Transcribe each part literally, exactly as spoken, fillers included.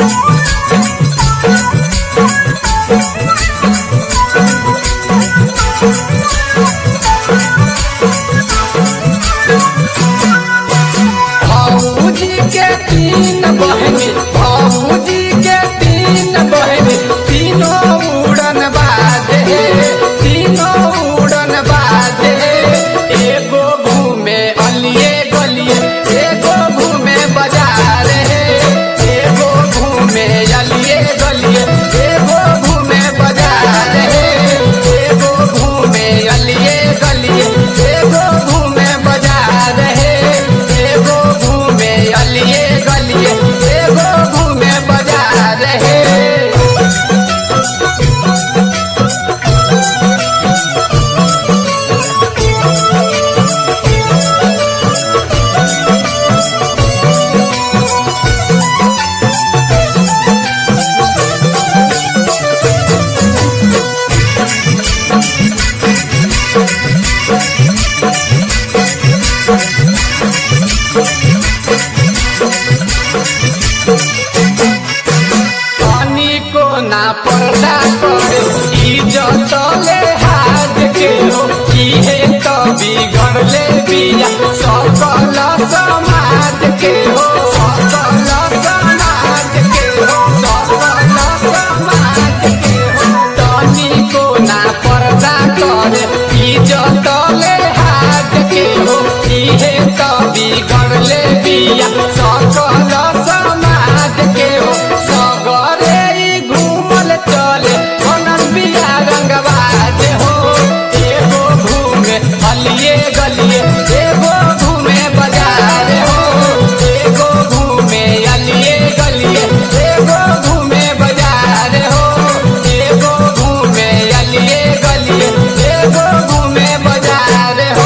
भाऊजी के तीन बहनी भाऊजी के तीन बहनी तीनों उड़न बाजे तीनों उड़न बाजे एगो घूमे अलिए गलिए एगो घूमे बाजार एगो घूमे अलिए गलिए एगो घूमे बाजार एगो घूमे अलिए गलिए एगो घूमे बाजार एगो घूमे अलिए गलिए एगो घूमे बाजार है। पानी को ना पर्दा करे इज्जत ले हाथ के हो इहे तो बिगड़ले बिया सकल समाज के हो सकल समाज के हो सकल समाज के हो पानी को ना पर्दा करे इज्जत ले हाथ के हो इहे तो बिगड़ले बिया सकल समाज के हो सगरे घूमल चले बनल बिया रंगबाज हो एगो घूमे अलिए गलिए एगो घूमे बाजार हो एगो घूमे अलिए गलिए एगो घूमे बाजार हो एगो घूमे अलिए गलिए एगो घूमे बाजार हो।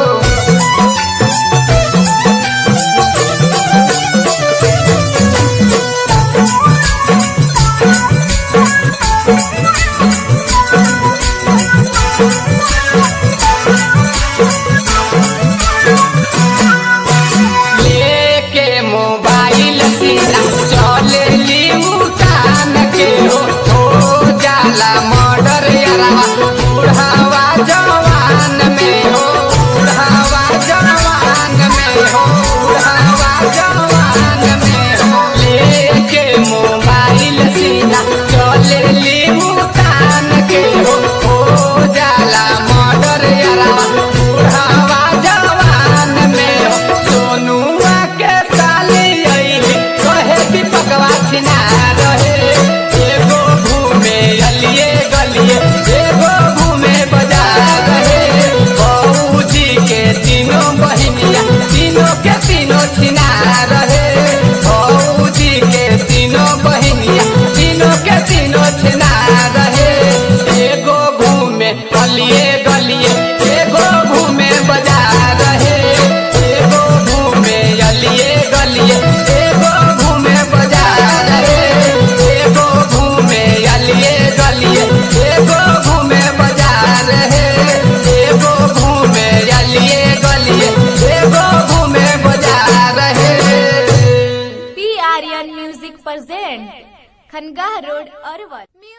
लेके मोबाइल सीधा चले ली उतान के हो हो जाला मर्डर यारा बुढ़ावा जवान में हो बुढ़ावा जवान में हो बुढ़ावा जवान में हो लेके मोबाइल सीधा चले ली उतान के हो हो जाला मर्डर यारा बुढ़ावा जवान में हो सोनुआ के साली अइली कहे दीपकवा छिना रहे एगो घूमे अलिए गलिए एगो घूमे बाजार रहे भाऊजी के तीनों बहनिया तीनों के तीनों छिना रहे भाऊजी के तीनों बहनिया तीनों के तीनों छिना रहे एगो घूमे अलिए गलिए एगो घूमे बाजार रहे एगो घूमे अलिए गलिए एगो घूमे बाजार रहे एगो घूमे अलिए गलिए एगो घूमे बाजार रहे एगो घूमे अलिए गलिए एगो घूमे बाजार रहे। P Aryan music present Khanqah road Arwal.